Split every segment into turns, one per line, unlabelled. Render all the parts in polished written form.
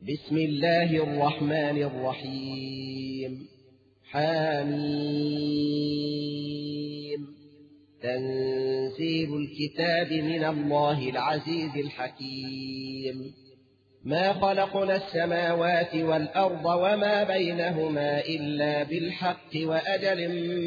بسم الله الرحمن الرحيم. حميم. تنزيل الكتاب من الله العزيز الحكيم. ما خلقنا السماوات والأرض وما بينهما إلا بالحق وأجل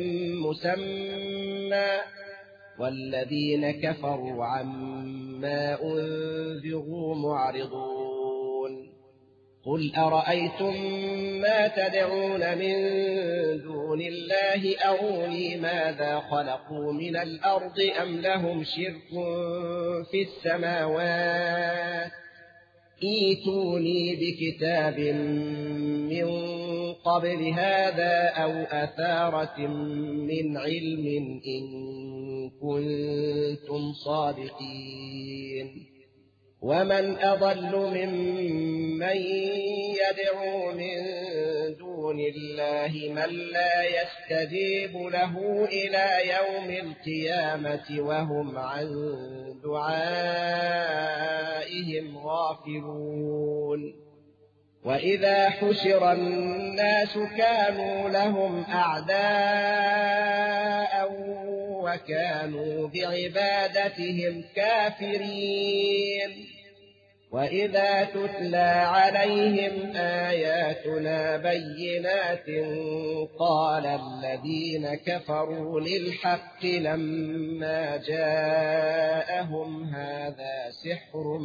مسمى، والذين كفروا عما أنذروا معرضون. قل أرأيتم ما تدعون من دون الله أروني ماذا خلقوا من الأرض أم لهم شرك في السماوات، ائتوني بكتاب من قبل هذا أو أثارة من علم إن كنتم صادقين. ومن أضل ممن يدعو من دون الله من لا يستجيب له إلى يوم القيامة وهم عن دعائهم غافلون. وإذا حشر الناس كانوا لهم أعداء وكانوا بعبادتهم كافرين. وإذا تتلى عليهم آياتنا بينات قال الذين كفروا للحق لما جاءهم هذا سحر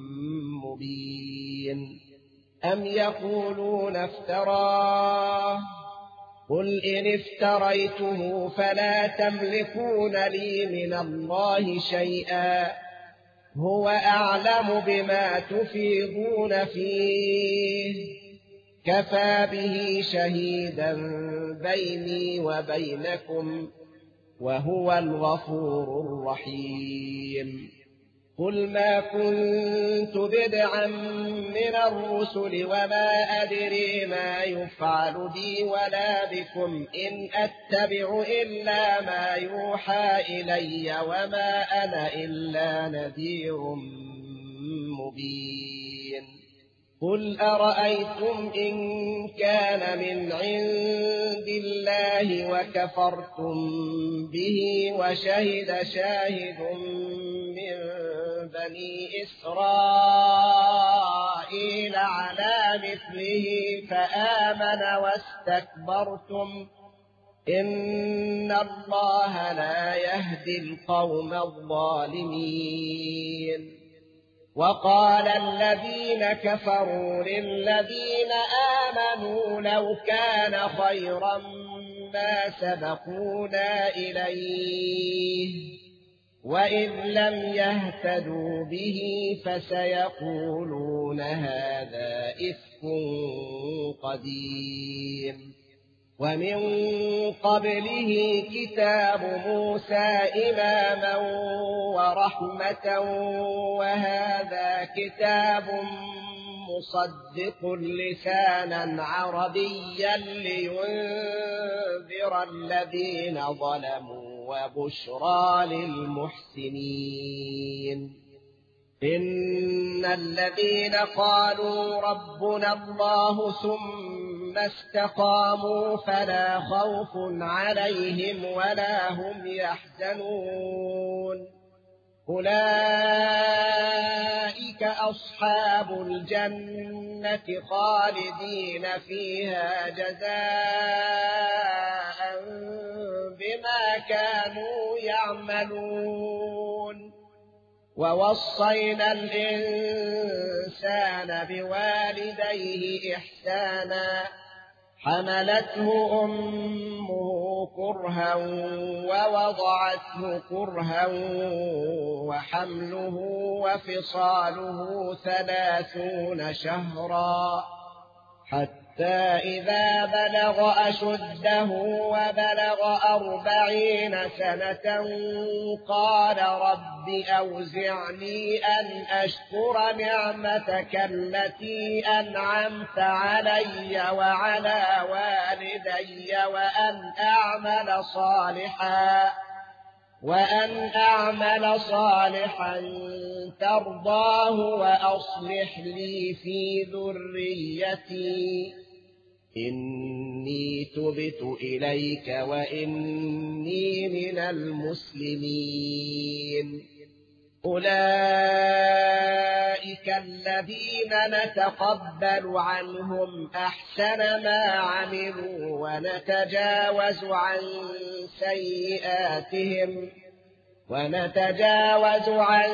مبين. أم يقولون افتراه، قل إن افتريته فلا تملكون لي من الله شيئا، هو أعلم بما تفيضون فيه، كفى به شهيدا بيني وبينكم وهو الغفور الرحيم. قل ما كنت بدعا من الرسل وما أدري ما يفعل بي ولا بكم إن أتبع إلا ما يوحى إلي وما أنا إلا نذير مبين. قل أرأيتم إن كان من عند الله وكفرتم به وشهد شاهد من بني إسرائيل على مثله فآمن واستكبرتم إن الله لا يهدي القوم الظالمين. وقال الذين كفروا للذين آمنوا لو كان خيرا ما سبقونا إليه وإذ لم يهتدوا به فسيقولون هذا إفك قديم. ومن قبله كتاب موسى إماما ورحمة وهذا كتاب مصدق لسانا عربيا لينذر الذين ظلموا وبشرى للمحسنين. إن الذين قالوا ربنا الله ثم استقاموا فلا خوف عليهم ولا هم يحزنون. أولئك أصحاب الجنة خالدين فيها جزاء بما كانوا يعملون. ووصينا الإنسان بوالديه إحسانا حملته أمه كرها ووضعته كرها وحمله وفصاله 30 شهرا حتى إذا بلغ أشده وبلغ 40 سنة قال رب أوزعني أن أشكر نعمتك التي أنعمت علي وعلى والدي وأن أعمل صالحا ترضاه وأصلح لي في ذريتي إني تبت إليك وإني من المسلمين. أولئك الذين نتقبل عنهم أحسن ما عملوا ونتجاوز عن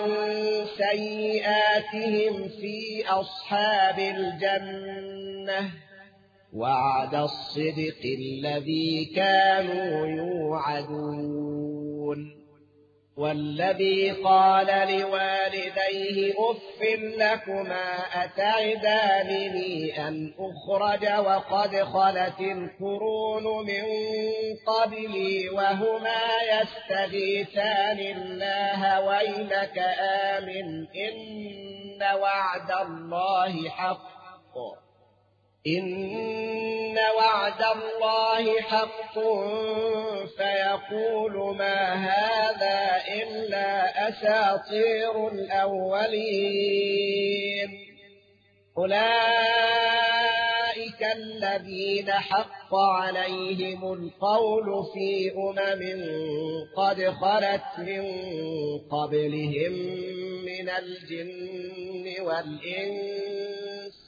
سيئاتهم في أصحاب الجنة وعد الصدق الذي كانوا يوعدون. والذي قال لوالديه أف لكما أتعدانني أن أخرج وقد خلت القرون من قبلي وهما يستغيثان الله ويلك آمن إن وعد الله حق فيقول ما هذا إلا أساطير الأولين. أولئك الذين حق عليهم القول في قد خلت من قبلهم من الجن والإنس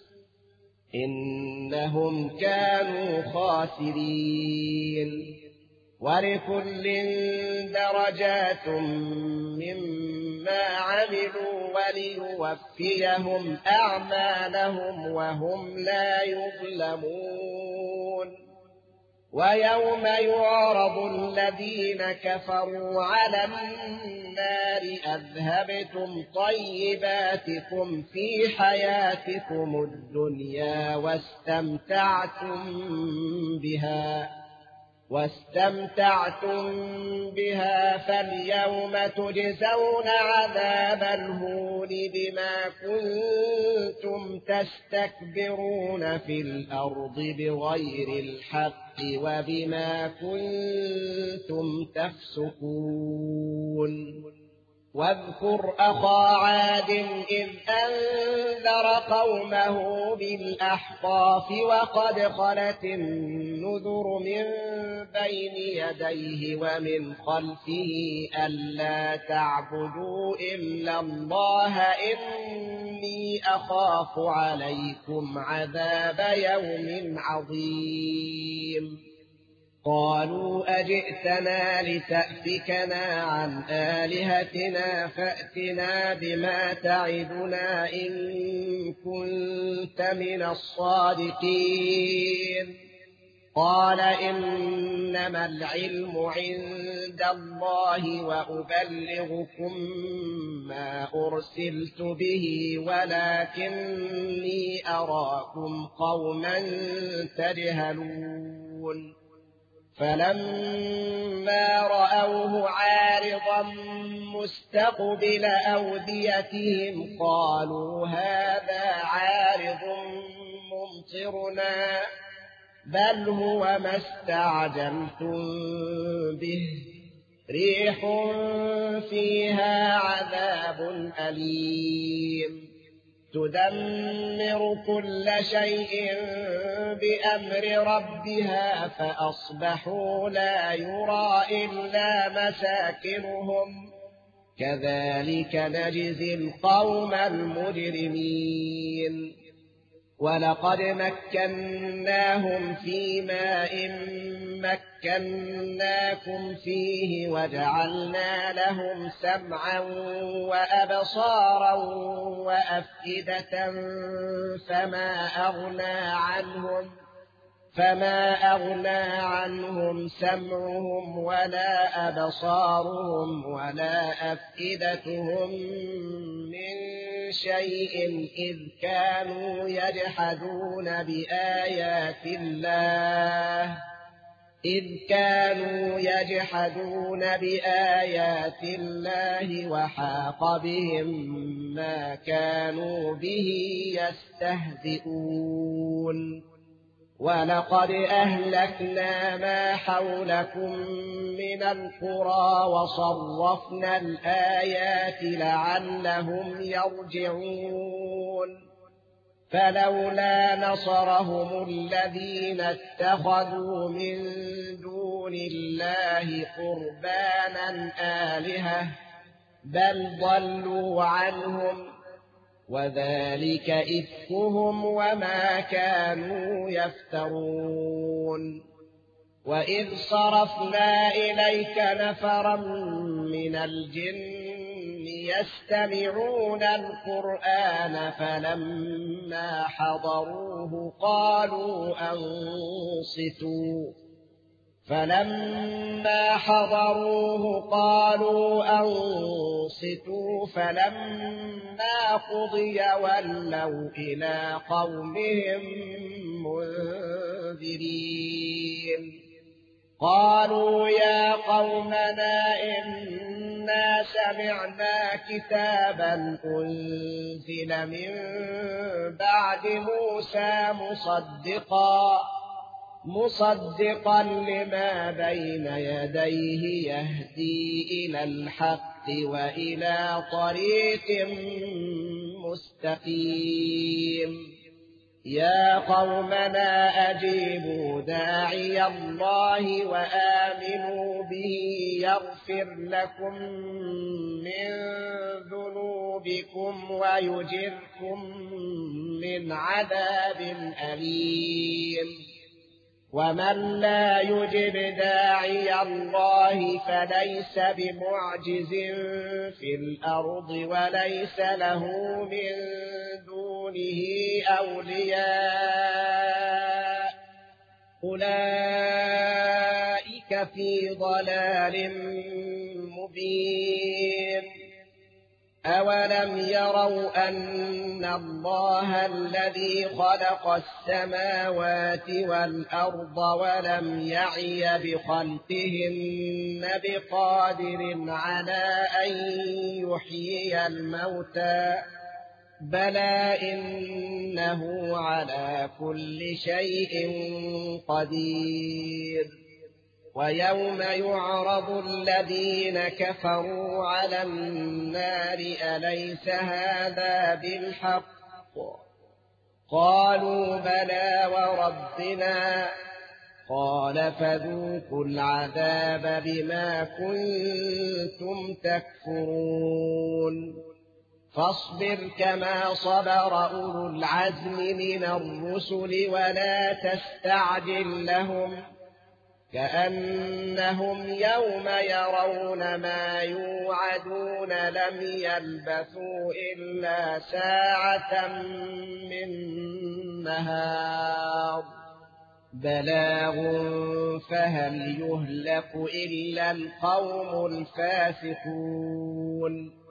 إنهم كانوا خاسرين. ولكل درجات مما عملوا وليوفيهم أعمالهم وهم لا يظلمون. ويوم يعرض الذين كفروا على النار أذهبتم طيباتكم في حياتكم الدنيا واستمتعتم بها فاليوم تجزون عذاب الهون بما كنتم تستكبرون في الأرض بغير الحق وبما كنتم تفسقون. واذكر أخا عاد إذ أنذر قومه بالأحقاف وقد خلت النذر من بين يديه ومن خلفه ألا تعبدوا إلا الله إني أخاف عليكم عذاب يوم عظيم. قالوا أجئتنا لتأفكنا عن آلهتنا فأتنا بما تعدنا إن كنت من الصادقين. قال إنما العلم عند الله وأبلغكم ما أرسلت به ولكني أراكم قوما تجهلون. فلما رأوه عارضا مستقبل أوديتهم قالوا هذا عارض ممطرنا بل هو ما استعجلتم به ريح فيها عذاب أليم تدمر كل شيء بأمر ربها فأصبحوا لا يرى إلا مساكنهم كذلك نجزي القوم المجرمين. ولقد مكناهم في ماء مكناكم فيه وجعلنا لهم سمعا وأبصارا وأفئدة فما أغنى عنهم سمعهم ولا أبصارهم ولا أفئدتهم من شيء إذ كانوا يجحدون بآيات الله وحاق بهم ما كانوا به يستهزئون. ولقد أهلكنا ما حولكم من القرى وصرفنا الآيات لعلهم يرجعون فلولا نصرهم الذين اتخذوا من دون الله قربانا آلهة بل ضلوا عنهم وذلك إفكهم وما كانوا يفترون وإذ صرفنا إليك نفرا من الجن يستمعون القرآن فلما حضروه قالوا أنصتوا فلما قضي ولوا إلى قومهم منذرين قالوا يا قومنا إنا سمعنا كتابا أنزل من بعد موسى مصدقا لما بين يديه يهدي إلى الحق وإلى طريق مستقيم يا قومنا أجيبوا داعي الله وآمنوا به يغفر لكم من ذنوبكم ويجركم من عذاب أليم ومن لا يجب داعي الله فليس بمعجز في الأرض وليس له من دونه أولياء أولئك في ضلال مبين أولم يروا أن الله الذي خلق السماوات والأرض ولم يعي بخلقهن بقادر على أن يحيي الموتى بلى إنه على كل شيء قدير ويوم يعرض الذين كفروا على النار أليس هذا بالحق قالوا بلى وربنا قال فذوقوا العذاب بما كنتم تكفرون فاصبر كما صبر أولو العزم من الرسل ولا تستعجل لهم كأنهم يوم يرون ما يوعدون لم يلبثوا إلا ساعة من نهار بلاغ فهل يهلك إلا القوم الفاسقون